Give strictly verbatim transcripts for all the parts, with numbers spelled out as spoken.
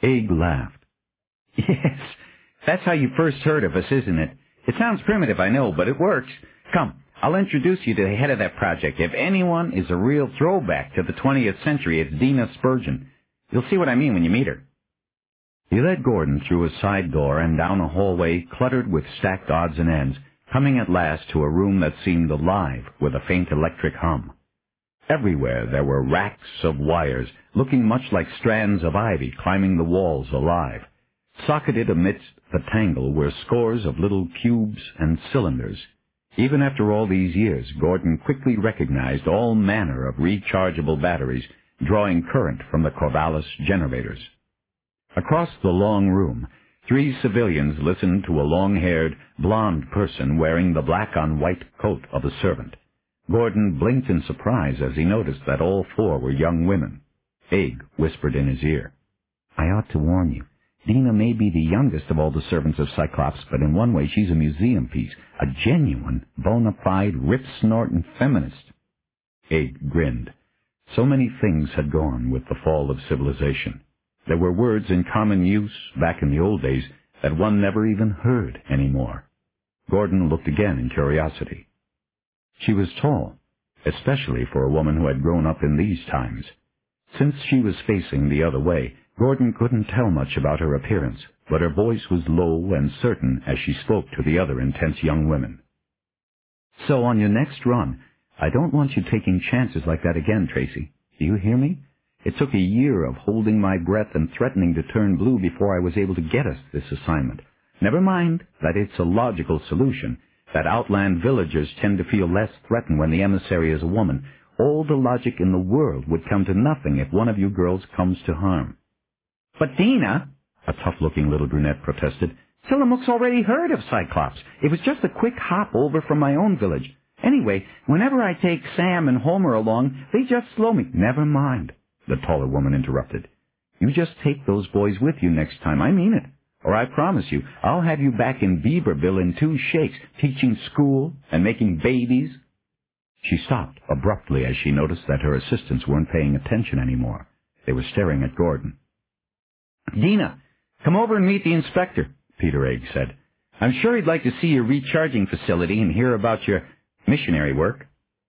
Aig laughed. Yes, that's how you first heard of us, isn't it? It sounds primitive, I know, but it works. Come, I'll introduce you to the head of that project. If anyone is a real throwback to the twentieth century, it's Dina Spurgeon. You'll see what I mean when you meet her. He led Gordon through a side door and down a hallway cluttered with stacked odds and ends, coming at last to a room that seemed alive with a faint electric hum. Everywhere there were racks of wires, looking much like strands of ivy climbing the walls alive. Socketed amidst the tangle were scores of little cubes and cylinders. Even after all these years, Gordon quickly recognized all manner of rechargeable batteries drawing current from the Corvallis generators. Across the long room, three civilians listened to a long-haired, blond person wearing the black-on-white coat of a servant. Gordon blinked in surprise as he noticed that all four were young women. Aig whispered in his ear, "I ought to warn you. Dina may be the youngest of all the servants of Cyclops, but in one way she's a museum piece, a genuine, bona fide, rip-snorting feminist." Aig grinned. So many things had gone with the fall of civilization. There were words in common use back in the old days that one never even heard anymore. Gordon looked again in curiosity. She was tall, especially for a woman who had grown up in these times. Since she was facing the other way, Gordon couldn't tell much about her appearance, but her voice was low and certain as she spoke to the other intense young women. "So on your next run, I don't want you taking chances like that again, Tracy. Do you hear me? It took a year of holding my breath and threatening to turn blue before I was able to get us this assignment. Never mind that it's a logical solution, that outland villagers tend to feel less threatened when the emissary is a woman. All the logic in the world would come to nothing if one of you girls comes to harm." "But Dina," a tough-looking little brunette protested, "Tillamook's already heard of Cyclops. It was just a quick hop over from my own village. Anyway, whenever I take Sam and Homer along, they just slow me." "Never mind," the taller woman interrupted. "You just take those boys with you next time. I mean it. Or I promise you, I'll have you back in Beaverville in two shakes, teaching school and making babies." She stopped abruptly as she noticed that her assistants weren't paying attention anymore. They were staring at Gordon. "Dina, come over and meet the inspector," Peter Aig said. "I'm sure he'd like to see your recharging facility and hear about your missionary work."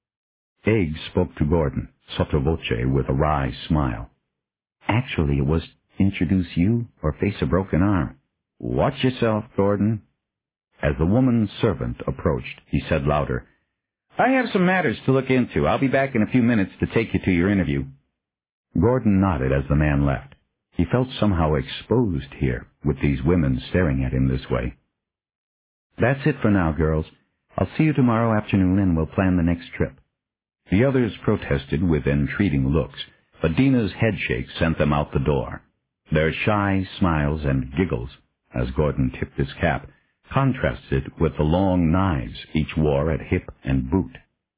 Aig spoke to Gordon, sotto voce, with a wry smile. "Actually, it was to introduce you or face a broken arm." "Watch yourself, Gordon." As the woman's servant approached, he said louder, "I have some matters to look into. I'll be back in a few minutes to take you to your interview." Gordon nodded as the man left. He felt somehow exposed here, with these women staring at him this way. "That's it for now, girls. I'll see you tomorrow afternoon and we'll plan the next trip." The others protested with entreating looks, but Dina's headshake sent them out the door. Their shy smiles and giggles, as Gordon tipped his cap, contrasted with the long knives each wore at hip and boot.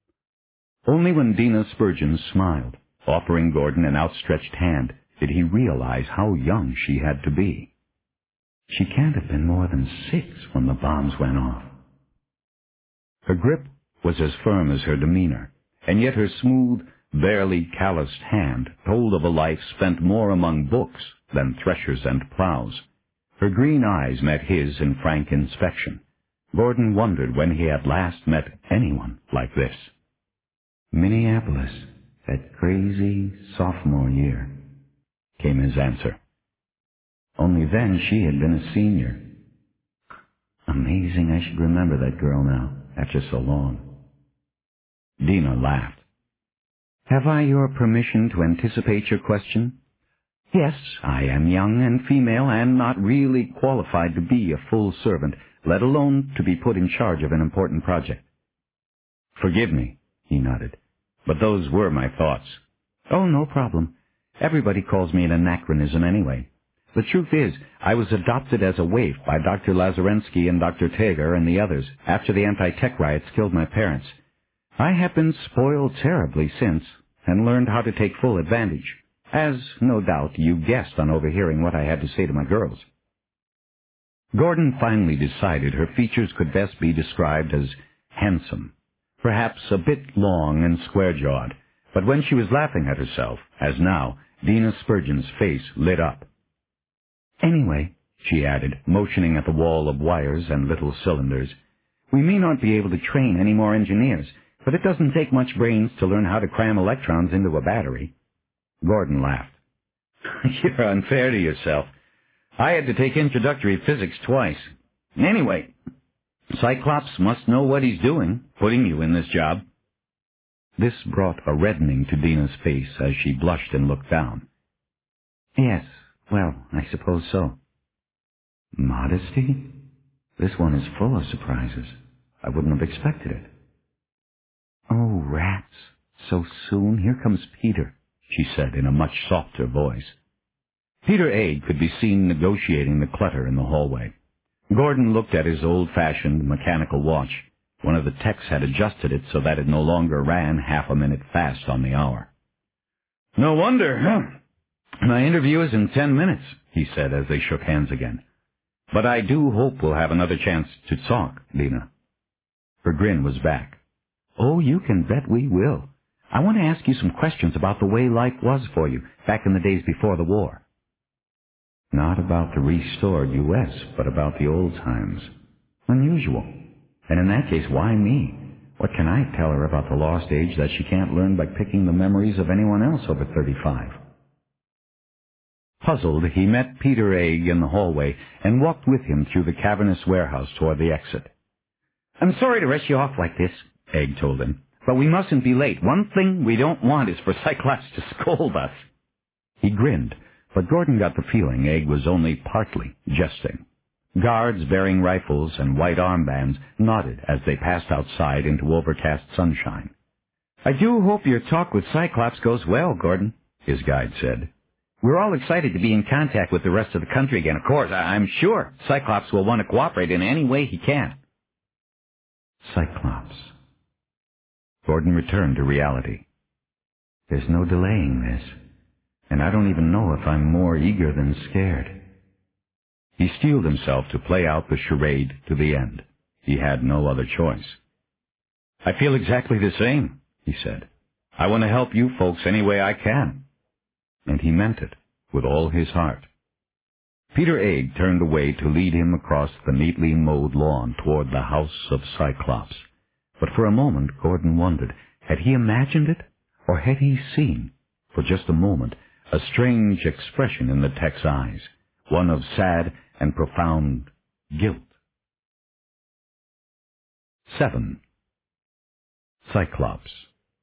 Only when Dina Spurgeon smiled, offering Gordon an outstretched hand, did he realize how young she had to be. She can't have been more than six when the bombs went off. Her grip was as firm as her demeanor, and yet her smooth, barely calloused hand told of a life spent more among books than threshers and plows. Her green eyes met his in frank inspection. Gordon wondered when he had last met anyone like this. "Minneapolis, that crazy sophomore year," came his answer. Only then she had been a senior. Amazing I should remember that girl now, after so long. Dina laughed. "Have I your permission to anticipate your question? Yes, I am young and female and not really qualified to be a full servant, let alone to be put in charge of an important project." "Forgive me," he nodded, "but those were my thoughts." "Oh, no problem. Everybody calls me an anachronism anyway. The truth is, I was adopted as a waif by Doctor Lazarensky and Doctor Tager and the others after the anti-tech riots killed my parents. I have been spoiled terribly since and learned how to take full advantage, as, no doubt, you guessed on overhearing what I had to say to my girls." Gordon finally decided her features could best be described as handsome, perhaps a bit long and square-jawed, but when she was laughing at herself, as now, Dina Spurgeon's face lit up. Anyway, she added, motioning at the wall of wires and little cylinders, we may not be able to train any more engineers, but it doesn't take much brains to learn how to cram electrons into a battery. Gordon laughed. You're unfair to yourself. I had to take introductory physics twice. Anyway, Cyclops must know what he's doing, putting you in this job. This brought a reddening to Dina's face as she blushed and looked down. Yes, well, I suppose so. Modesty? This one is full of surprises. I wouldn't have expected it. Oh, rats. So soon? Here comes Peter, she said in a much softer voice. Peter Egg could be seen negotiating the clutter in the hallway. Gordon looked at his old-fashioned mechanical watch. One of the techs had adjusted it so that it no longer ran half a minute fast on the hour. No wonder, huh? My interview is in ten minutes, he said as they shook hands again. But I do hope we'll have another chance to talk, Dina. Her grin was back. Oh, you can bet we will. I want to ask you some questions about the way life was for you back in the days before the war. Not about the restored U S, but about the old times. Unusual. And in that case, why me? What can I tell her about the lost age that she can't learn by picking the memories of anyone else over thirty-five? Puzzled, he met Peter Egg in the hallway and walked with him through the cavernous warehouse toward the exit. I'm sorry to rush you off like this, Egg told him, but we mustn't be late. One thing we don't want is for Cyclops to scold us. He grinned, but Gordon got the feeling Egg was only partly jesting. Guards bearing rifles and white armbands nodded as they passed outside into overcast sunshine. I do hope your talk with Cyclops goes well, Gordon, his guide said. We're all excited to be in contact with the rest of the country again. Of course, I'm sure Cyclops will want to cooperate in any way he can. Cyclops. Gordon returned to reality. There's no delaying this, and I don't even know if I'm more eager than scared. He steeled himself to play out the charade to the end. He had no other choice. I feel exactly the same, he said. I want to help you folks any way I can. And he meant it, with all his heart. Peter Egg turned away to lead him across the neatly mowed lawn toward the house of Cyclops. But for a moment Gordon wondered, had he imagined it, or had he seen, for just a moment, a strange expression in the tech's eyes, one of sad and profound guilt. Seven. Cyclops.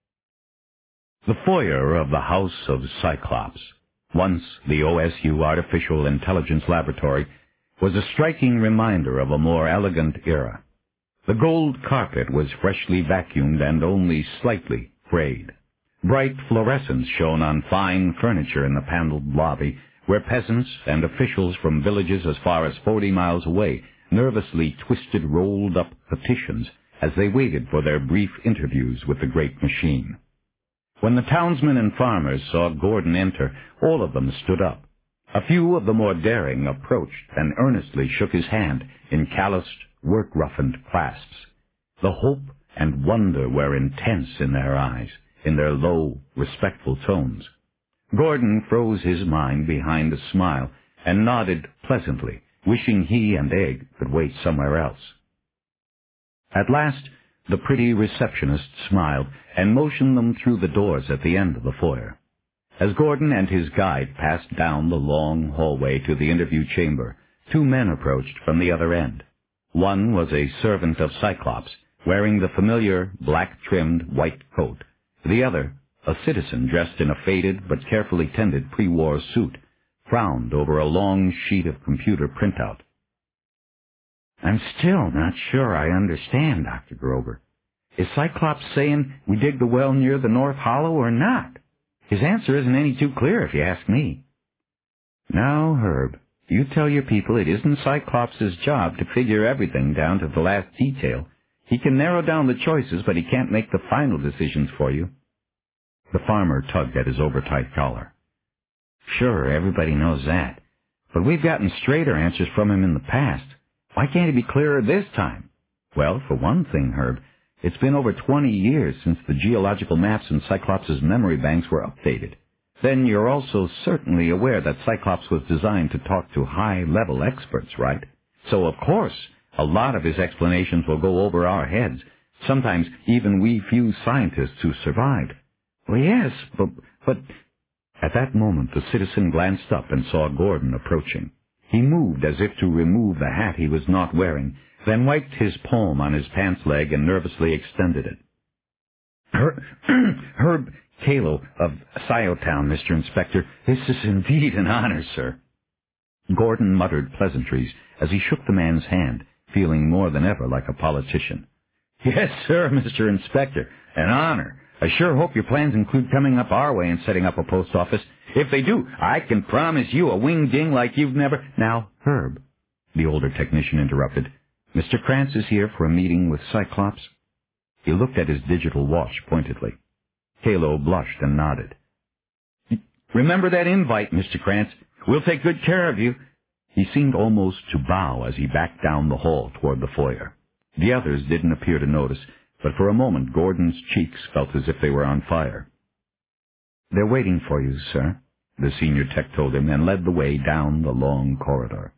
The foyer of the House of Cyclops, once the O S U Artificial Intelligence Laboratory, was a striking reminder of a more elegant era. The gold carpet was freshly vacuumed and only slightly frayed. Bright fluorescence shone on fine furniture in the paneled lobby, where peasants and officials from villages as far as forty miles away nervously twisted rolled-up petitions as they waited for their brief interviews with the great machine. When the townsmen and farmers saw Gordon enter, all of them stood up. A few of the more daring approached and earnestly shook his hand in calloused, work-roughened clasps. The hope and wonder were intense in their eyes, in their low, respectful tones. Gordon froze his mind behind a smile and nodded pleasantly, wishing he and Egg could wait somewhere else. At last, the pretty receptionist smiled and motioned them through the doors at the end of the foyer. As Gordon and his guide passed down the long hallway to the interview chamber, two men approached from the other end. One was a servant of Cyclops, wearing the familiar black-trimmed white coat. The other, a citizen dressed in a faded but carefully tended pre-war suit, frowned over a long sheet of computer printout. I'm still not sure I understand, Doctor Grover. Is Cyclops saying we dig the well near the North Hollow or not? His answer isn't any too clear, if you ask me. Now, Herb, you tell your people it isn't Cyclops' job to figure everything down to the last detail. He can narrow down the choices, but he can't make the final decisions for you. The farmer tugged at his overtight collar. Sure, everybody knows that. But we've gotten straighter answers from him in the past. Why can't he be clearer this time? Well, for one thing, Herb, it's been over twenty years since the geological maps in Cyclops' memory banks were updated. Then you're also certainly aware that Cyclops was designed to talk to high-level experts, right? So, of course, a lot of his explanations will go over our heads, sometimes even we few scientists who survived. Well, yes, but... but... At that moment, the citizen glanced up and saw Gordon approaching. He moved as if to remove the hat he was not wearing, then wiped his palm on his pants leg and nervously extended it. Her Herb Kalo of Sciotown, Mister Inspector. This is indeed an honor, sir. Gordon muttered pleasantries as he shook the man's hand, feeling more than ever like a politician. Yes, sir, Mister Inspector, an honor. I sure hope your plans include coming up our way and setting up a post office. If they do, I can promise you a wing-ding like you've never... Now, Herb, the older technician interrupted, Mister Krantz is here for a meeting with Cyclops. He looked at his digital watch pointedly. Kalo blushed and nodded. Remember that invite, Mister Krantz. We'll take good care of you. He seemed almost to bow as he backed down the hall toward the foyer. The others didn't appear to notice, but for a moment Gordon's cheeks felt as if they were on fire. They're waiting for you, sir, the senior tech told him, and led the way down the long corridor.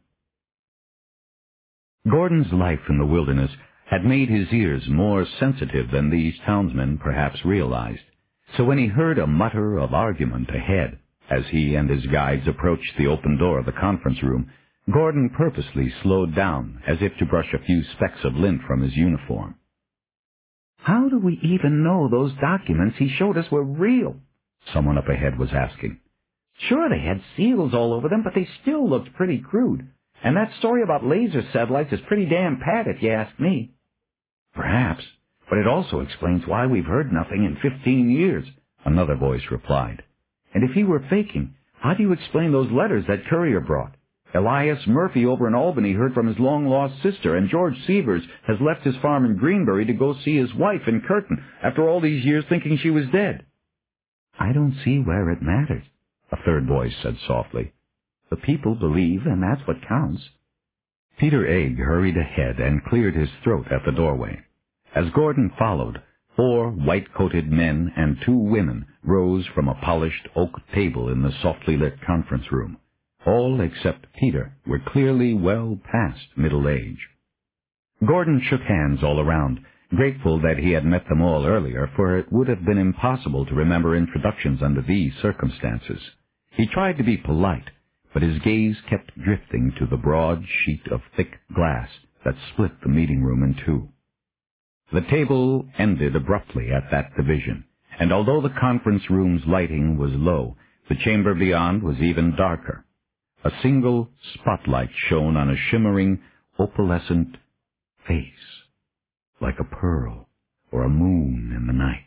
Gordon's life in the wilderness had made his ears more sensitive than these townsmen perhaps realized, so when he heard a mutter of argument ahead, as he and his guides approached the open door of the conference room, Gordon purposely slowed down, as if to brush a few specks of lint from his uniform. How do we even know those documents he showed us were real? Someone up ahead was asking. Sure, they had seals all over them, but they still looked pretty crude. And that story about laser satellites is pretty damn pat, if you ask me. Perhaps, but it also explains why we've heard nothing in fifteen years, another voice replied. And if he were faking, how do you explain those letters that courier brought? Elias Murphy over in Albany heard from his long-lost sister, and George Sievers has left his farm in Greenbury to go see his wife in Curtin after all these years thinking she was dead. I don't see where it matters, a third voice said softly. The people believe, and that's what counts. Peter Egg hurried ahead and cleared his throat at the doorway. As Gordon followed, four white-coated men and two women rose from a polished oak table in the softly lit conference room. All except Peter were clearly well past middle age. Gordon shook hands all around, grateful that he had met them all earlier, for it would have been impossible to remember introductions under these circumstances. He tried to be polite, but his gaze kept drifting to the broad sheet of thick glass that split the meeting room in two. The table ended abruptly at that division, and although the conference room's lighting was low, the chamber beyond was even darker. A single spotlight shone on a shimmering, opalescent face, like a pearl or a moon in the night.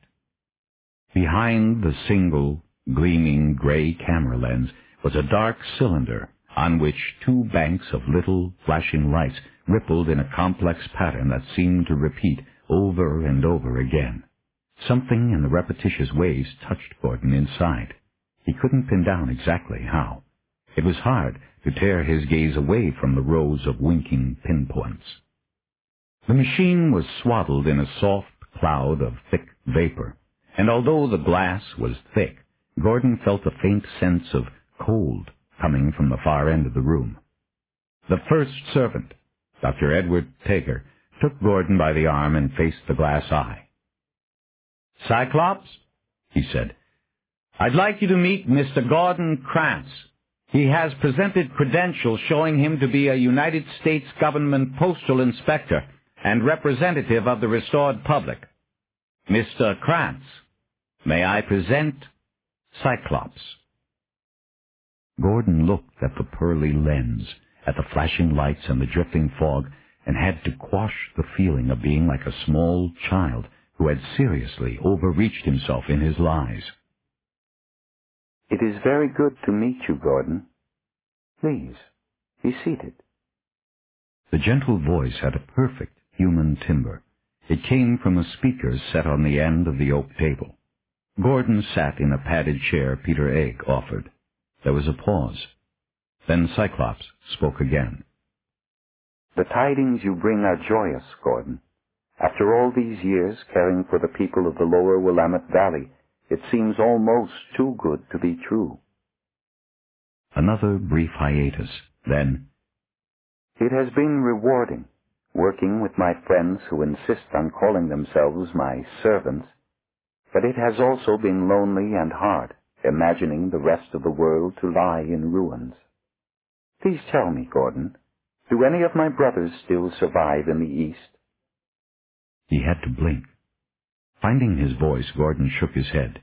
Behind the single, gleaming gray camera lens was a dark cylinder on which two banks of little flashing lights rippled in a complex pattern that seemed to repeat over and over again. Something in the repetitious waves touched Gordon inside. He couldn't pin down exactly how. It was hard to tear his gaze away from the rows of winking pinpoints. The machine was swaddled in a soft cloud of thick vapor, and although the glass was thick, Gordon felt a faint sense of cold coming from the far end of the room. The first servant, Doctor Edward Tager, took Gordon by the arm and faced the glass eye. Cyclops, he said, I'd like you to meet Mister Gordon Krantz. He has presented credentials showing him to be a United States government postal inspector and representative of the restored public. Mister Krantz, may I present Cyclops? Gordon looked at the pearly lens, at the flashing lights and the drifting fog, and had to quash the feeling of being like a small child who had seriously overreached himself in his lies. It is very good to meet you, Gordon. Please, be seated. The gentle voice had a perfect human timbre. It came from a speaker set on the end of the oak table. Gordon sat in a padded chair Peter Egg offered. There was a pause. Then Cyclops spoke again. The tidings you bring are joyous, Gordon. After all these years caring for the people of the lower Willamette Valley, It seems almost too good to be true. Another brief hiatus. Then, It has been rewarding, working with my friends who insist on calling themselves my servants, but it has also been lonely and hard, imagining the rest of the world to lie in ruins. Please tell me, Gordon, do any of my brothers still survive in the East? he had to blink. Finding his voice, Gordon shook his head.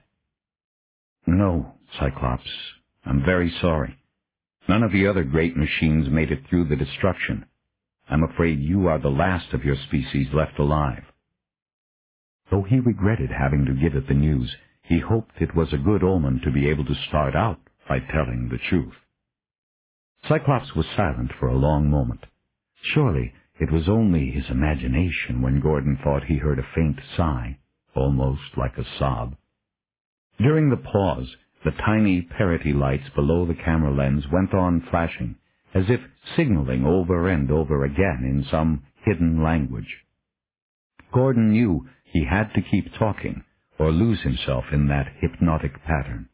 No, Cyclops, I'm very sorry. None of the other great machines made it through the destruction. I'm afraid you are the last of your species left alive. Though he regretted having to give it the news, he hoped it was a good omen to be able to start out by telling the truth. Cyclops was silent for a long moment. Surely it was only his imagination when Gordon thought he heard a faint sigh, almost like a sob. During the pause, the tiny parity lights below the camera lens went on flashing, as if signaling over and over again in some hidden language. Gordon knew he had to keep talking, or lose himself in that hypnotic pattern.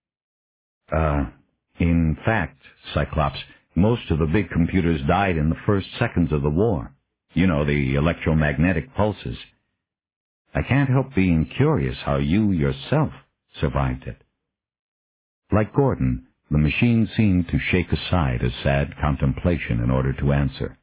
Uh, in fact, Cyclops, most of the big computers died in the first seconds of the war. You know, the electromagnetic pulses. I can't help being curious how you yourself survived it. Like Gordon, the machine seemed to shake aside a sad contemplation in order to answer.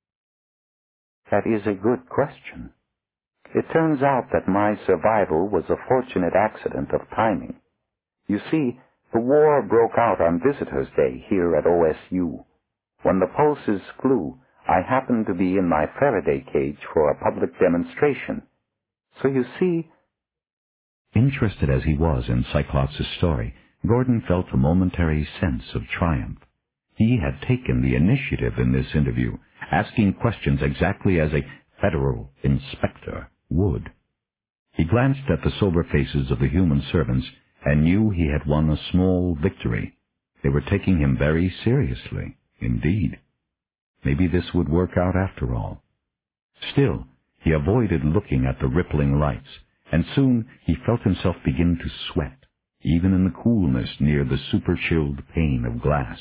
That is a good question. It turns out that my survival was a fortunate accident of timing. You see, the war broke out on Visitors' Day here at O S U. When the pulses flew, I happened to be in my Faraday cage for a public demonstration. So you see... Interested as he was in Cyclops' story, Gordon felt a momentary sense of triumph. He had taken the initiative in this interview, asking questions exactly as a federal inspector would. He glanced at the sober faces of the human servants and knew he had won a small victory. They were taking him very seriously, indeed. Maybe this would work out after all. Still, he avoided looking at the rippling lights, and soon he felt himself begin to sweat, even in the coolness near the super-chilled pane of glass.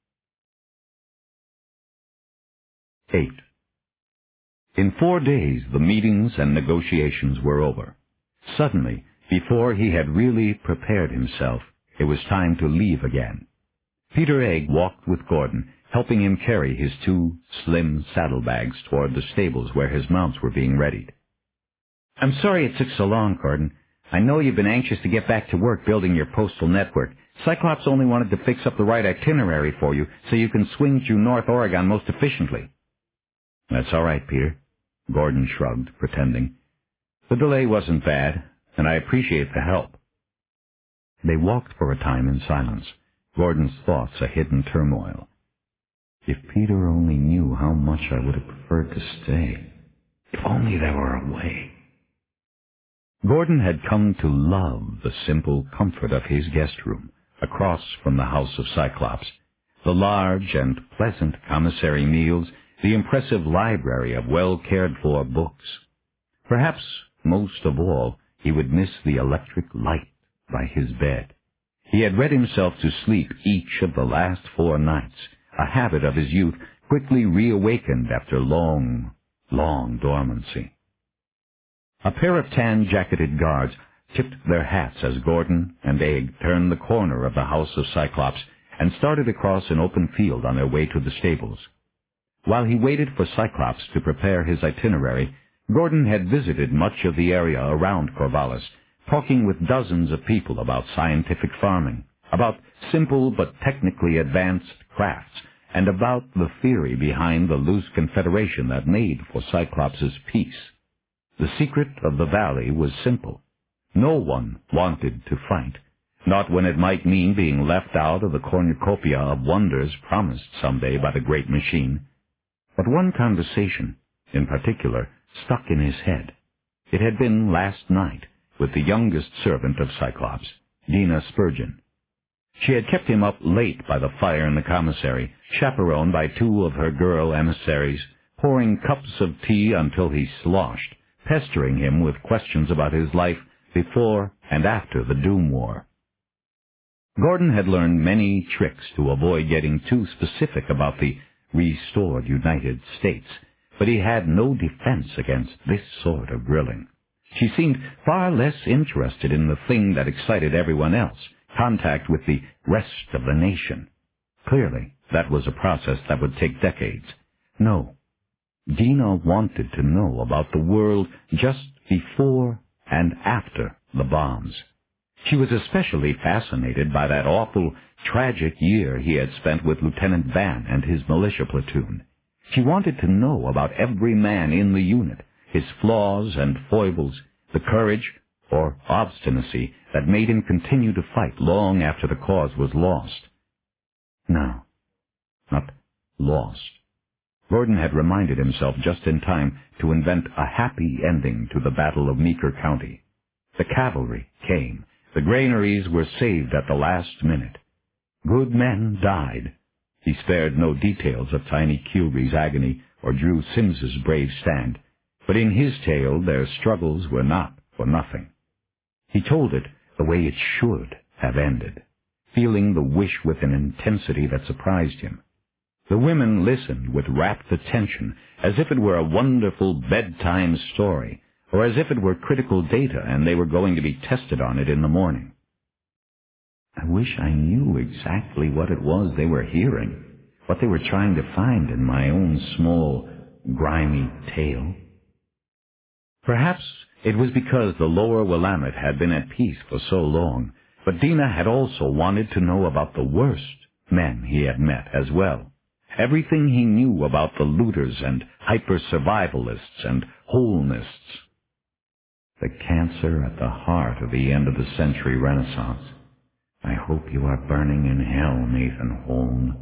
Eight. In four days, the meetings and negotiations were over. Suddenly, before he had really prepared himself, it was time to leave again. Peter Egg walked with Gordon, helping him carry his two slim saddlebags toward the stables where his mounts were being readied. I'm sorry it took so long, Gordon. I know you've been anxious to get back to work building your postal network. Cyclops only wanted to fix up the right itinerary for you so you can swing through North Oregon most efficiently. That's all right, Peter. Gordon shrugged, pretending. The delay wasn't bad, and I appreciate the help. They walked for a time in silence, Gordon's thoughts a hidden turmoil. If Peter only knew how much I would have preferred to stay. If only there were a way. Gordon had come to love the simple comfort of his guest room, across from the house of Cyclops, the large and pleasant commissary meals, the impressive library of well-cared-for books. Perhaps, most of all, he would miss the electric light by his bed. He had read himself to sleep each of the last four nights, a habit of his youth quickly reawakened after long, long dormancy. A pair of tan-jacketed guards tipped their hats as Gordon and Egg turned the corner of the house of Cyclops and started across an open field on their way to the stables. While he waited for Cyclops to prepare his itinerary, Gordon had visited much of the area around Corvallis, talking with dozens of people about scientific farming, about simple but technically advanced crafts, and about the theory behind the loose confederation that made for Cyclops' peace. The secret of the valley was simple. No one wanted to fight, not when it might mean being left out of the cornucopia of wonders promised someday by the great machine. But one conversation, in particular, stuck in his head. It had been last night with the youngest servant of Cyclops, Dina Spurgeon. She had kept him up late by the fire in the commissary, chaperoned by two of her girl emissaries, pouring cups of tea until he sloshed, pestering him with questions about his life before and after the Doom War. Gordon had learned many tricks to avoid getting too specific about the restored United States, but he had no defense against this sort of grilling. She seemed far less interested in the thing that excited everyone else, contact with the rest of the nation. Clearly, that was a process that would take decades. No, Dina wanted to know about the world just before and after the bombs. She was especially fascinated by that awful, tragic year he had spent with Lieutenant Van and his militia platoon. She wanted to know about every man in the unit, his flaws and foibles, the courage or obstinacy that made him continue to fight long after the cause was lost. No, not lost. Gordon had reminded himself just in time to invent a happy ending to the Battle of Meeker County. The cavalry came. The granaries were saved at the last minute. Good men died. He spared no details of Tiny Kilby's agony or Drew Sims's brave stand, but in his tale their struggles were not for nothing. He told it the way it should have ended, feeling the wish with an intensity that surprised him. The women listened with rapt attention, as if it were a wonderful bedtime story, or as if it were critical data and they were going to be tested on it in the morning. I wish I knew exactly what it was they were hearing, what they were trying to find in my own small, grimy tale. Perhaps it was because the lower Willamette had been at peace for so long, but Dina had also wanted to know about the worst men he had met as well. Everything he knew about the looters and hyper-survivalists and wholenists. The cancer at the heart of the end of the century Renaissance. I hope you are burning in hell, Nathan Holm.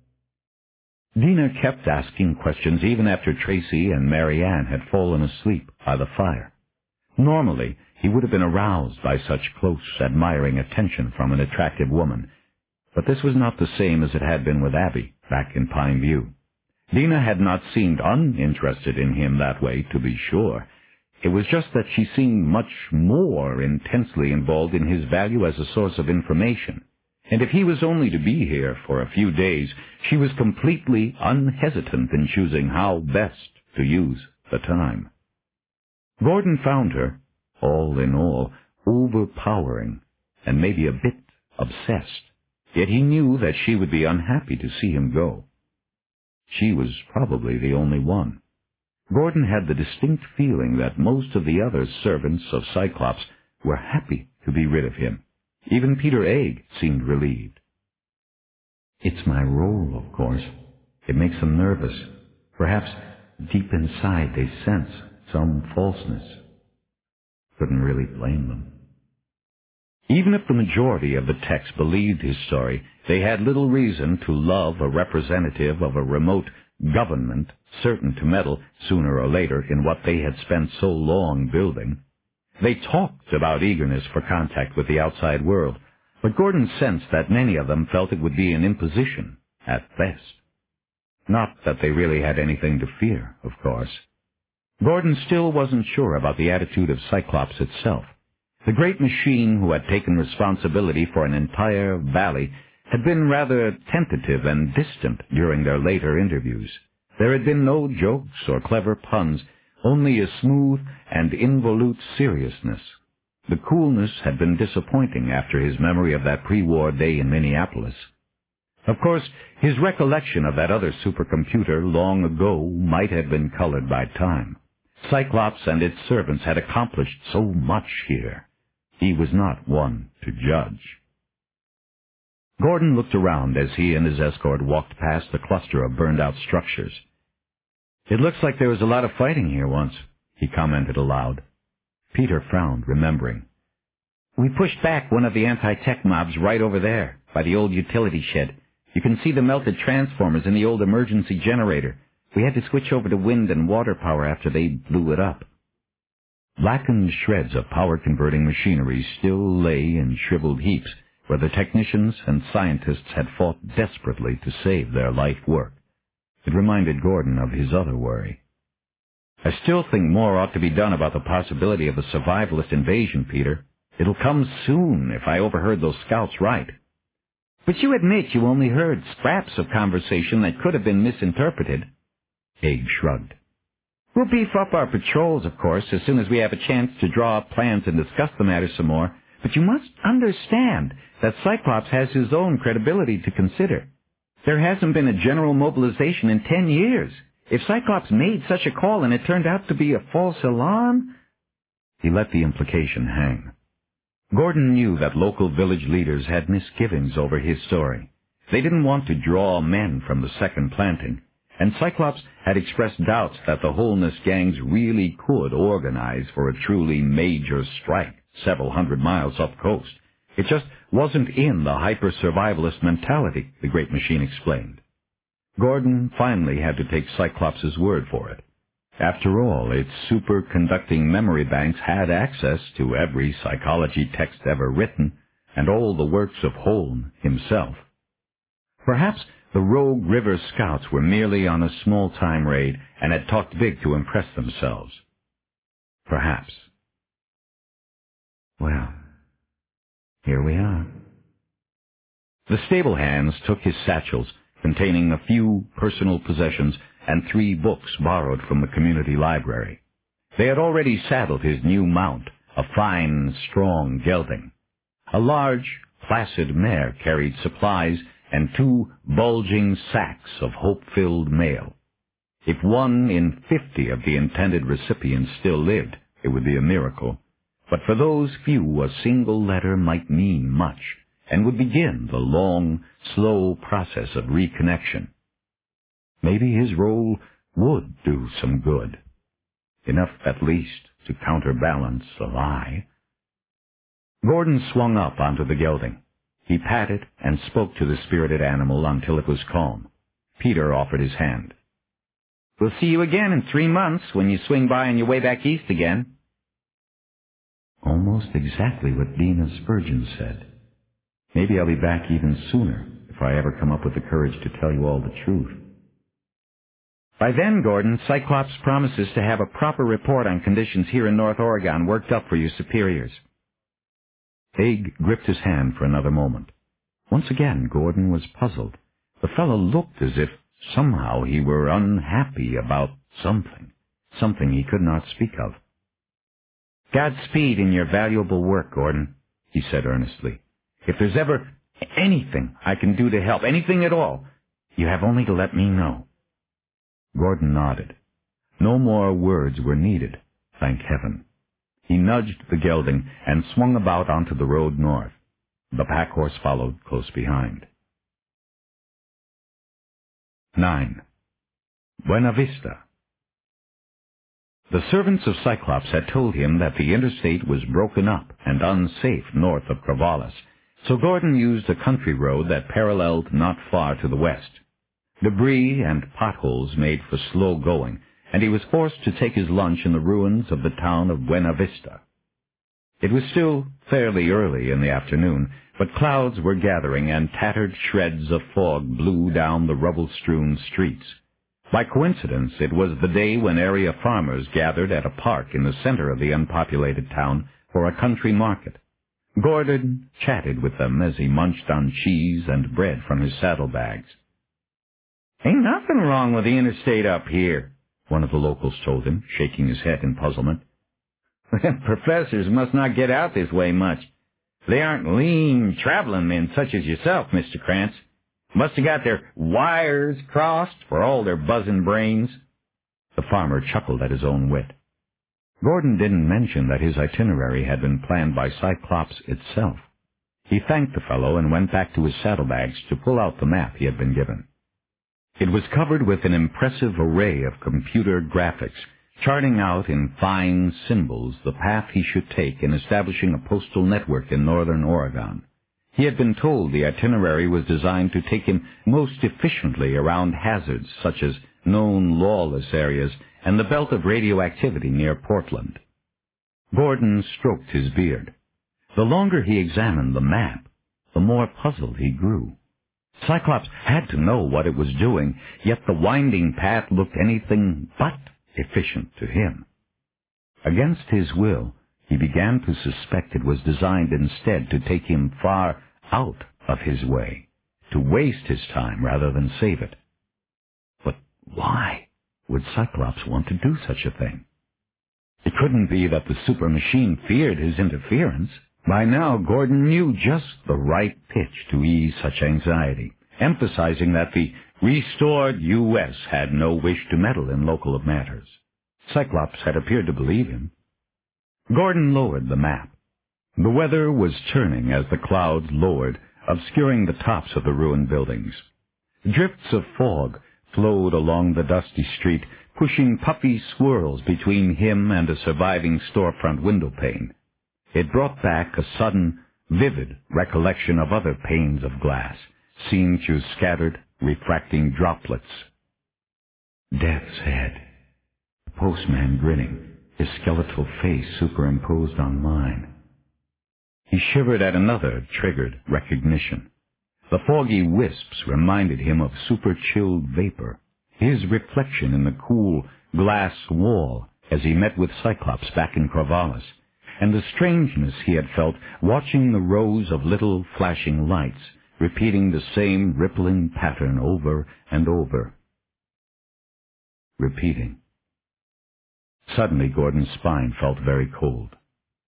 Dina kept asking questions even after Tracy and Mary Ann had fallen asleep by the fire. Normally, he would have been aroused by such close, admiring attention from an attractive woman, but this was not the same as it had been with Abby back in Pine View. Dina had not seemed uninterested in him that way, to be sure. It was just that she seemed much more intensely involved in his value as a source of information. And if he was only to be here for a few days, she was completely unhesitant in choosing how best to use the time. Gordon found her, all in all, overpowering and maybe a bit obsessed. Yet he knew that she would be unhappy to see him go. She was probably the only one. Gordon had the distinct feeling that most of the other servants of Cyclops were happy to be rid of him. Even Peter Egg seemed relieved. It's my role, of course. It makes them nervous. Perhaps deep inside they sense some falseness. Couldn't really blame them. Even if the majority of the text believed his story, they had little reason to love a representative of a remote government certain to meddle sooner or later in what they had spent so long building. They talked about eagerness for contact with the outside world, but Gordon sensed that many of them felt it would be an imposition, at best. Not that they really had anything to fear, of course. Gordon still wasn't sure about the attitude of Cyclops itself. The great machine who had taken responsibility for an entire valley had been rather tentative and distant during their later interviews. There had been no jokes or clever puns, only a smooth and involute seriousness. The coolness had been disappointing after his memory of that pre-war day in Minneapolis. Of course, his recollection of that other supercomputer long ago might have been colored by time. Cyclops and its servants had accomplished so much here. He was not one to judge. Gordon looked around as he and his escort walked past the cluster of burned-out structures. "It looks like there was a lot of fighting here once," he commented aloud. Peter frowned, remembering. "We pushed back one of the anti-tech mobs right over there, by the old utility shed. You can see the melted transformers in the old emergency generator. We had to switch over to wind and water power after they blew it up." Blackened shreds of power-converting machinery still lay in shriveled heaps, where the technicians and scientists had fought desperately to save their life work. It reminded Gordon of his other worry. I still think more ought to be done about the possibility of a survivalist invasion, Peter. It'll come soon if I overheard those scouts right. But you admit you only heard scraps of conversation that could have been misinterpreted. Haig shrugged. We'll beef up our patrols, of course, as soon as we have a chance to draw up plans and discuss the matter some more. But you must understand that Cyclops has his own credibility to consider. There hasn't been a general mobilization in ten years. If Cyclops made such a call and it turned out to be a false alarm... He let the implication hang. Gordon knew that local village leaders had misgivings over his story. They didn't want to draw men from the second planting, and Cyclops had expressed doubts that the Holness gangs really could organize for a truly major strike several hundred miles up coast. It just wasn't in the hyper-survivalist mentality, the great machine explained. Gordon finally had to take Cyclops' word for it. After all, its superconducting memory banks had access to every psychology text ever written, and all the works of Holm himself. Perhaps the Rogue River Scouts were merely on a small-time raid and had talked big to impress themselves. Perhaps. Well, here we are. The stable hands took his satchels, containing a few personal possessions and three books borrowed from the community library. They had already saddled his new mount, a fine, strong gelding. A large, placid mare carried supplies and two bulging sacks of hope-filled mail. If one in fifty of the intended recipients still lived, it would be a miracle. But for those few, a single letter might mean much, and would begin the long, slow process of reconnection. Maybe his role would do some good. Enough, at least, to counterbalance a lie. Gordon swung up onto the gelding. He patted and spoke to the spirited animal until it was calm. Peter offered his hand. We'll see you again in three months when you swing by on your way back east again. Almost exactly what Dina Spurgeon said. Maybe I'll be back even sooner if I ever come up with the courage to tell you all the truth. By then, Gordon, Cyclops promises to have a proper report on conditions here in North Oregon worked up for your superiors. Haig gripped his hand for another moment. Once again, Gordon was puzzled. The fellow looked as if somehow he were unhappy about something, something he could not speak of. Godspeed in your valuable work, Gordon, he said earnestly. If there's ever anything I can do to help, anything at all, you have only to let me know. Gordon nodded. No more words were needed, thank heaven. He nudged the gelding and swung about onto the road north. The pack horse followed close behind. Nine. Buena Vista. The servants of Cyclops had told him that the interstate was broken up and unsafe north of Corvallis, so Gordon used a country road that paralleled not far to the west. Debris and potholes made for slow going, and he was forced to take his lunch in the ruins of the town of Buena Vista. It was still fairly early in the afternoon, but clouds were gathering and tattered shreds of fog blew down the rubble-strewn streets. By coincidence, it was the day when area farmers gathered at a park in the center of the unpopulated town for a country market. Gordon chatted with them as he munched on cheese and bread from his saddlebags. Ain't nothing wrong with the interstate up here, one of the locals told him, shaking his head in puzzlement. Professors must not get out this way much. They aren't lean traveling men such as yourself, Mister Krantz. Must have got their wires crossed for all their buzzing brains. The farmer chuckled at his own wit. Gordon didn't mention that his itinerary had been planned by Cyclops itself. He thanked the fellow and went back to his saddlebags to pull out the map he had been given. It was covered with an impressive array of computer graphics, charting out in fine symbols the path he should take in establishing a postal network in northern Oregon. He had been told the itinerary was designed to take him most efficiently around hazards such as known lawless areas and the belt of radioactivity near Portland. Gordon stroked his beard. The longer he examined the map, the more puzzled he grew. Cyclops had to know what it was doing, yet the winding path looked anything but efficient to him. Against his will, he began to suspect it was designed instead to take him far out of his way, to waste his time rather than save it. But why would Cyclops want to do such a thing? It couldn't be that the super machine feared his interference. By now, Gordon knew just the right pitch to ease such anxiety, emphasizing that the restored U S had no wish to meddle in local matters. Cyclops had appeared to believe him. Gordon lowered the map. The weather was turning as the clouds lowered, obscuring the tops of the ruined buildings. Drifts of fog flowed along the dusty street, pushing puffy swirls between him and a surviving storefront window pane. It brought back a sudden, vivid recollection of other panes of glass, seen through scattered, refracting droplets. Death's head. The postman grinning, his skeletal face superimposed on mine. He shivered at another triggered recognition. The foggy wisps reminded him of super-chilled vapor, his reflection in the cool glass wall as he met with Cyclops back in Corvallis, and the strangeness he had felt watching the rows of little flashing lights, repeating the same rippling pattern over and over. Repeating. Suddenly Gordon's spine felt very cold.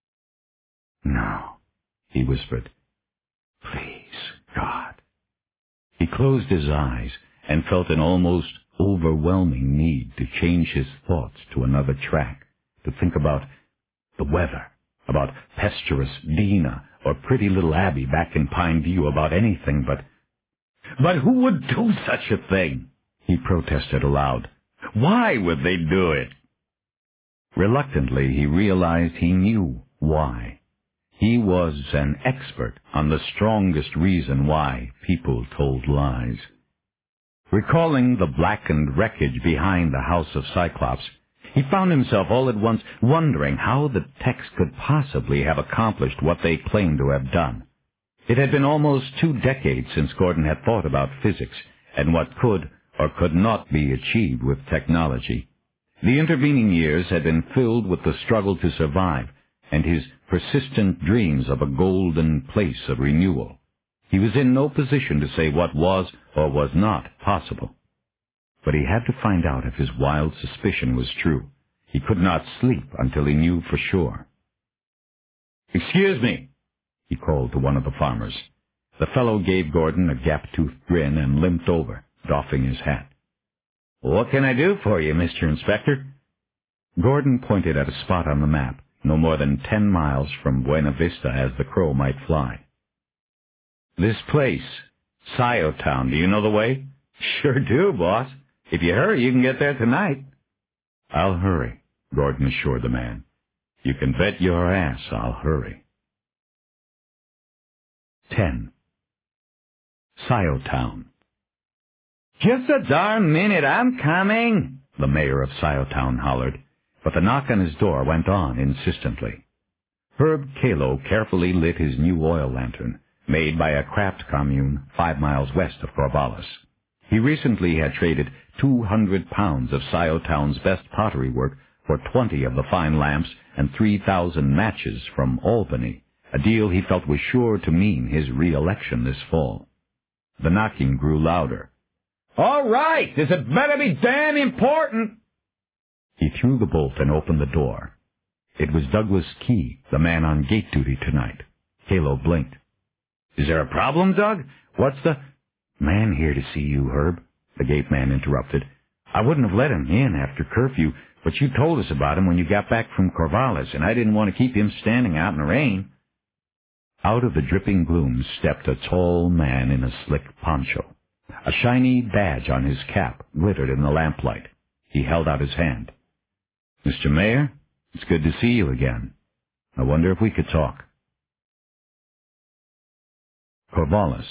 "No," he whispered. "Please, God." He closed his eyes and felt an almost overwhelming need to change his thoughts to another track, to think about the weather, about pesturous Dina or pretty little Abby back in Pine View, about anything but... "But who would do such a thing?" he protested aloud. "Why would they do it?" Reluctantly, he realized he knew why. He was an expert on the strongest reason why people told lies. Recalling the blackened wreckage behind the house of Cyclops, he found himself all at once wondering how the techs could possibly have accomplished what they claimed to have done. It had been almost two decades since Gordon had thought about physics and what could or could not be achieved with technology. The intervening years had been filled with the struggle to survive and his persistent dreams of a golden place of renewal. He was in no position to say what was or was not possible. But he had to find out if his wild suspicion was true. He could not sleep until he knew for sure. "Excuse me," he called to one of the farmers. The fellow gave Gordon a gap-toothed grin and limped over, doffing his hat. "What can I do for you, Mister Inspector?" Gordon pointed at a spot on the map, no more than ten miles from Buena Vista as the crow might fly. "This place, Sciotown, do you know the way?" "Sure do, boss. If you hurry, you can get there tonight." "I'll hurry," Gordon assured the man. "You can bet your ass I'll hurry." Ten. Sciotown. "Just a darn minute, I'm coming," the mayor of Sciotown hollered, but the knock on his door went on insistently. Herb Kalo carefully lit his new oil lantern, made by a craft commune five miles west of Corvallis. He recently had traded two hundred pounds of Sciotown's best pottery work for twenty of the fine lamps and three thousand matches from Albany, a deal he felt was sure to mean his re-election this fall. The knocking grew louder. "All right, this had better be damn important." He threw the bolt and opened the door. It was Douglas Key, the man on gate duty tonight. Kalo blinked. "Is there a problem, Doug? What's the—" "Man here to see you, Herb," the gate man interrupted. "I wouldn't have let him in after curfew, but you told us about him when you got back from Corvallis, and I didn't want to keep him standing out in the rain." Out of the dripping gloom stepped a tall man in a slick poncho. A shiny badge on his cap glittered in the lamplight. He held out his hand. "Mister Mayor, it's good to see you again. I wonder if we could talk." Corvallis.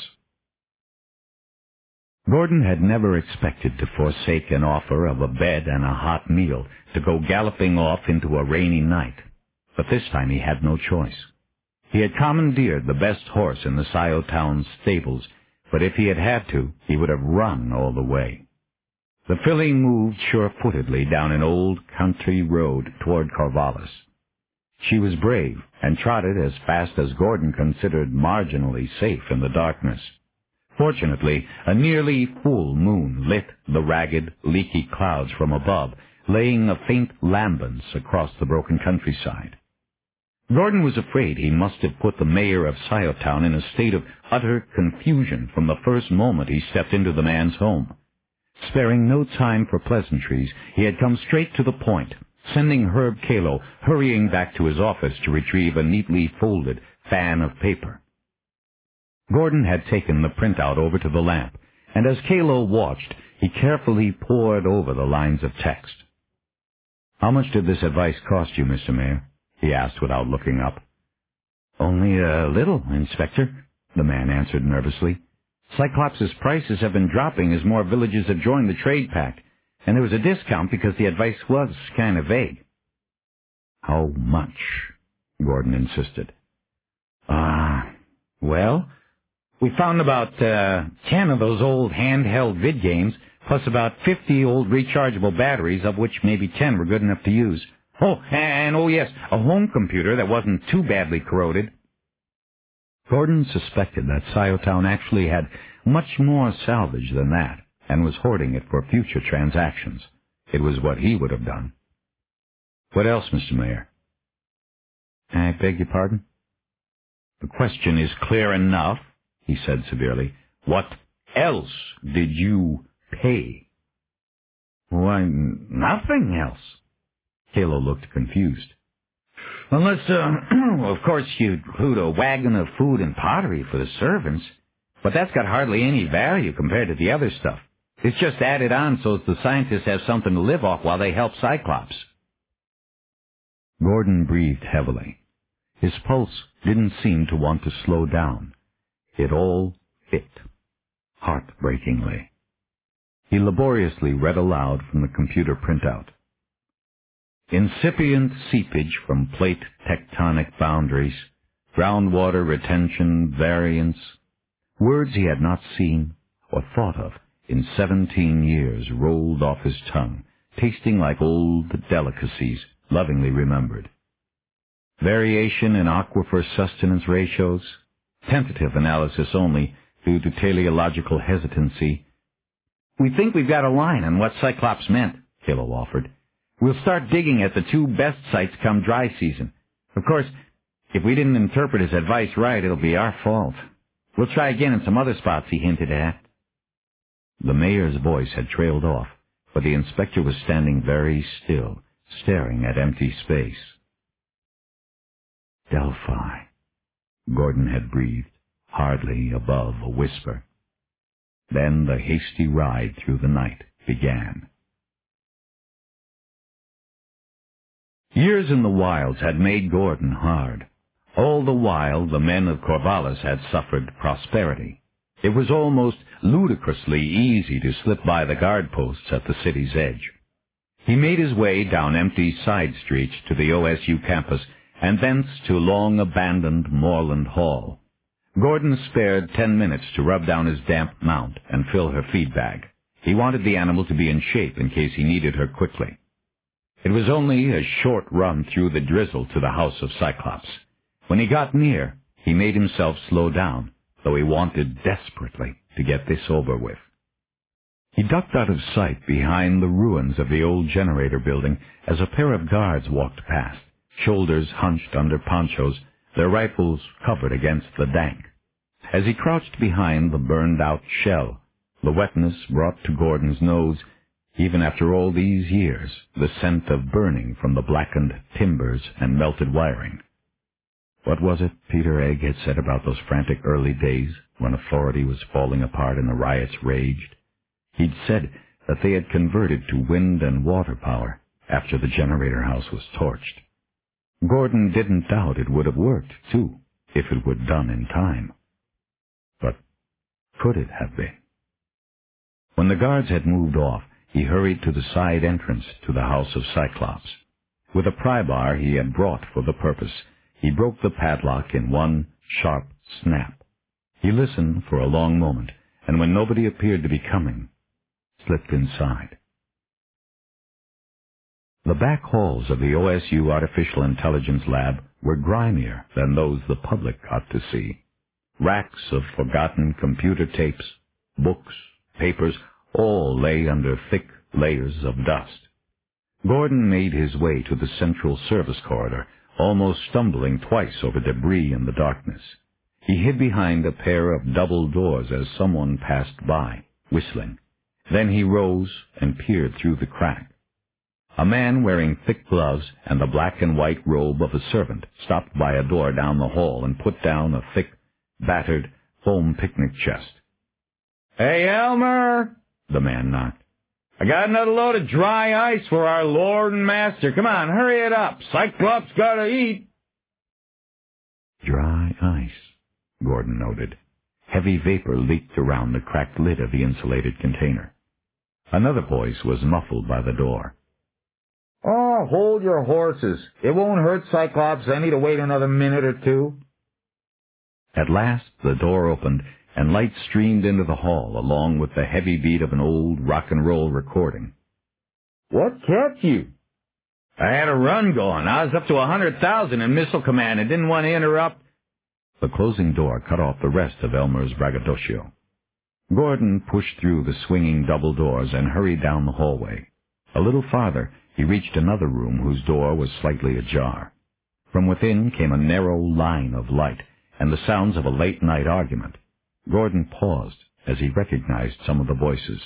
Gordon had never expected to forsake an offer of a bed and a hot meal to go galloping off into a rainy night, but this time he had no choice. He had commandeered the best horse in the Sciotown stables, but if he had had to, he would have run all the way. The filly moved sure-footedly down an old country road toward Corvallis. She was brave and trotted as fast as Gordon considered marginally safe in the darkness. Fortunately, a nearly full moon lit the ragged, leaky clouds from above, laying a faint lambence across the broken countryside. Gordon was afraid he must have put the mayor of Sciotown in a state of utter confusion from the first moment he stepped into the man's home. Sparing no time for pleasantries, he had come straight to the point, sending Herb Kalo hurrying back to his office to retrieve a neatly folded fan of paper. Gordon had taken the printout over to the lamp, and as Kalo watched, he carefully pored over the lines of text. "How much did this advice cost you, Mister Mayor?" he asked without looking up. "Only a little, Inspector," the man answered nervously. "Cyclops' prices have been dropping as more villages have joined the trade pact, and there was a discount because the advice was kind of vague." "How much?" Gordon insisted. Ah, uh, well, we found about uh, ten of those old handheld vid games, plus about fifty old rechargeable batteries, of which maybe ten were good enough to use. Oh, and oh yes, a home computer that wasn't too badly corroded." Gordon suspected that Sciotown actually had much more salvage than that, and was hoarding it for future transactions. It was what he would have done. "What else, Mister Mayor?" "I beg your pardon?" "The question is clear enough," he said severely. "What else did you pay?" "Why, nothing else." Kalo looked confused. "Unless, uh, of course, you include a wagon of food and pottery for the servants. But that's got hardly any value compared to the other stuff. It's just added on so the scientists have something to live off while they help Cyclops." Gordon breathed heavily. His pulse didn't seem to want to slow down. It all fit, heartbreakingly. He laboriously read aloud from the computer printout. "Incipient seepage from plate tectonic boundaries, groundwater retention variance." Words he had not seen or thought of in seventeen years rolled off his tongue, tasting like old delicacies lovingly remembered. Variation in aquifer sustenance ratios, tentative analysis only due to teleological hesitancy. "We think we've got a line on what Cyclops meant," Kalo offered. "We'll start digging at the two best sites come dry season. Of course, if we didn't interpret his advice right, it'll be our fault. We'll try again in some other spots he hinted at." The mayor's voice had trailed off, but the inspector was standing very still, staring at empty space. "Delphi," Gordon had breathed, hardly above a whisper. Then the hasty ride through the night began. Years in the wilds had made Gordon hard. All the while, the men of Corvallis had suffered prosperity. It was almost ludicrously easy to slip by the guard posts at the city's edge. He made his way down empty side streets to the O S U campus, and thence to long-abandoned Moreland Hall. Gordon spared ten minutes to rub down his damp mount and fill her feed bag. He wanted the animal to be in shape in case he needed her quickly. It was only a short run through the drizzle to the house of Cyclops. When he got near, he made himself slow down, though he wanted desperately to get this over with. He ducked out of sight behind the ruins of the old generator building as a pair of guards walked past, shoulders hunched under ponchos, their rifles covered against the dank. As he crouched behind the burned-out shell, the wetness brought to Gordon's nose, even after all these years, the scent of burning from the blackened timbers and melted wiring. What was it Peter Egg had said about those frantic early days when authority was falling apart and the riots raged? He'd said that they had converted to wind and water power after the generator house was torched. Gordon didn't doubt it would have worked, too, if it were done in time. But could it have been? When the guards had moved off, he hurried to the side entrance to the house of Cyclops. With a pry bar he had brought for the purpose, he broke the padlock in one sharp snap. He listened for a long moment, and when nobody appeared to be coming, slipped inside. The back halls of the O S U Artificial Intelligence Lab were grimier than those the public got to see. Racks of forgotten computer tapes, books, papers, all lay under thick layers of dust. Gordon made his way to the central service corridor, almost stumbling twice over debris in the darkness. He hid behind a pair of double doors as someone passed by, whistling. Then he rose and peered through the crack. A man wearing thick gloves and the black and white robe of a servant stopped by a door down the hall and put down a thick, battered, foam picnic chest. "Hey, Elmer!" the man knocked. "I got another load of dry ice for our Lord and Master. Come on, hurry it up. Cyclops gotta eat." Dry ice, Gordon noted. Heavy vapor leaked around the cracked lid of the insulated container. Another voice was muffled by the door. "Oh, hold your horses. It won't hurt Cyclops any to wait another minute or two." At last the door opened, and light streamed into the hall, along with the heavy beat of an old rock-and-roll recording. "What kept you?" "I had a run going. I was up to a hundred thousand in Missile Command and didn't want to interrupt." The closing door cut off the rest of Elmer's braggadocio. Gordon pushed through the swinging double doors and hurried down the hallway. A little farther, he reached another room whose door was slightly ajar. From within came a narrow line of light and the sounds of a late-night argument. Gordon paused as he recognized some of the voices.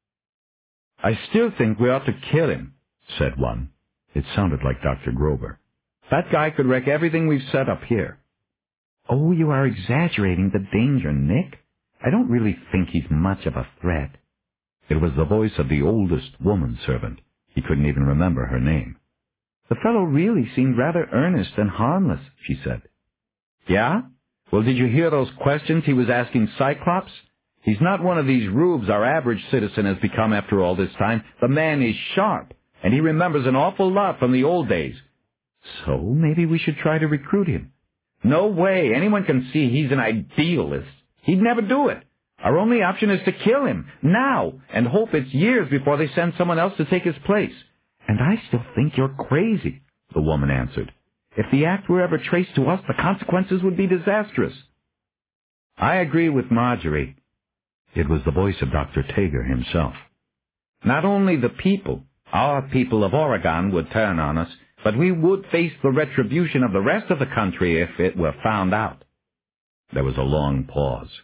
"I still think we ought to kill him," said one. It sounded like Doctor Grober. "That guy could wreck everything we've set up here." "Oh, you are exaggerating the danger, Nick. I don't really think he's much of a threat." It was the voice of the oldest woman servant. He couldn't even remember her name. "The fellow really seemed rather earnest and harmless," she said. "Yeah? Well, did you hear those questions he was asking Cyclops? He's not one of these rubes our average citizen has become after all this time. The man is sharp, and he remembers an awful lot from the old days." "So maybe we should try to recruit him." "No way. Anyone can see he's an idealist. He'd never do it. Our only option is to kill him, now, and hope it's years before they send someone else to take his place." "And I still think you're crazy," the woman answered. "If the act were ever traced to us, the consequences would be disastrous." "I agree with Marjorie." It was the voice of Doctor Tager himself. "Not only the people, our people of Oregon, would turn on us, but we would face the retribution of the rest of the country if it were found out." There was a long pause.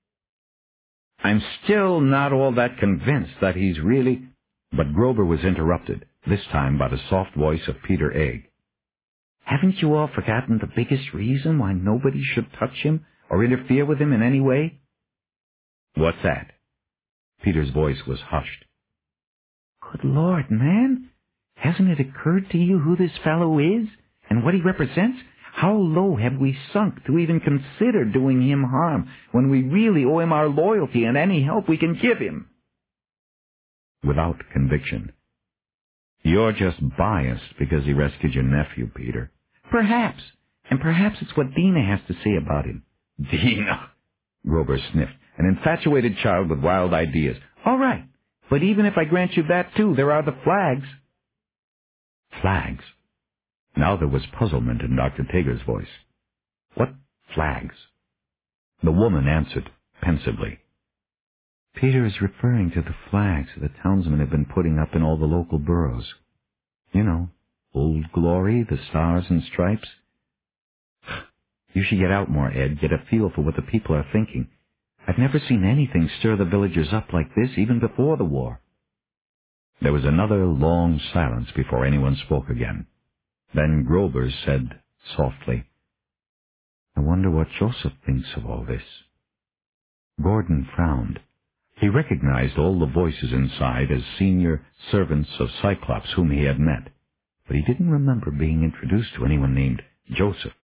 "I'm still not all that convinced that he's really—" But Grober was interrupted, this time by the soft voice of Peter Egg. "Haven't you all forgotten the biggest reason why nobody should touch him or interfere with him in any way?" "What's that?" Peter's voice was hushed. "Good Lord, man! Hasn't it occurred to you who this fellow is and what he represents? How low have we sunk to even consider doing him harm when we really owe him our loyalty and any help we can give him?" Without conviction. "You're just biased because he rescued your nephew, Peter." "Perhaps. And perhaps it's what Dina has to say about him." "Dina!" Grober sniffed. "An infatuated child with wild ideas." "All right. But even if I grant you that, too, there are the flags." "Flags?" Now there was puzzlement in Doctor Tager's voice. "What flags?" The woman answered pensively. "Peter is referring to the flags the townsmen have been putting up in all the local boroughs. You know, Old Glory, the Stars and Stripes. You should get out more, Ed, get a feel for what the people are thinking. I've never seen anything stir the villagers up like this, even before the war." There was another long silence before anyone spoke again. Then Grober said softly, "I wonder what Joseph thinks of all this." Gordon frowned. He recognized all the voices inside as senior servants of Cyclops whom he had met, but he didn't remember being introduced to anyone named Joseph.